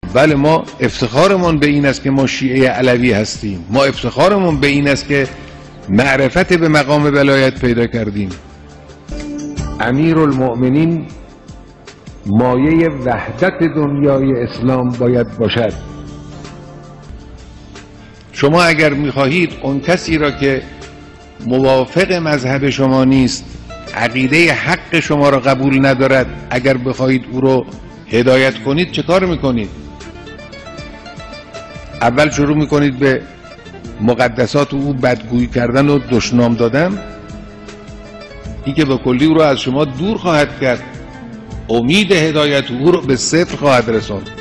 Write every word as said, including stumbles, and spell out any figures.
بله، ما افتخارمون به این است که ما شیعه علوی هستیم، ما افتخارمون به این است که معرفت به مقام ولایت پیدا کردیم. امیرالمؤمنین مایه وحدت دنیای اسلام باید باشد. شما اگر میخواهید اون کسی را که موافق مذهب شما نیست، عقیده حق شما را قبول ندارد، اگر بخواهید او رو هدایت کنید چه کار میکنید؟ اول شروع میکنید به مقدسات او بدگویی کردن و دشنام دادن. این که به کلی او را از شما دور خواهد کرد، امید هدایت او را به صفر خواهد رساند.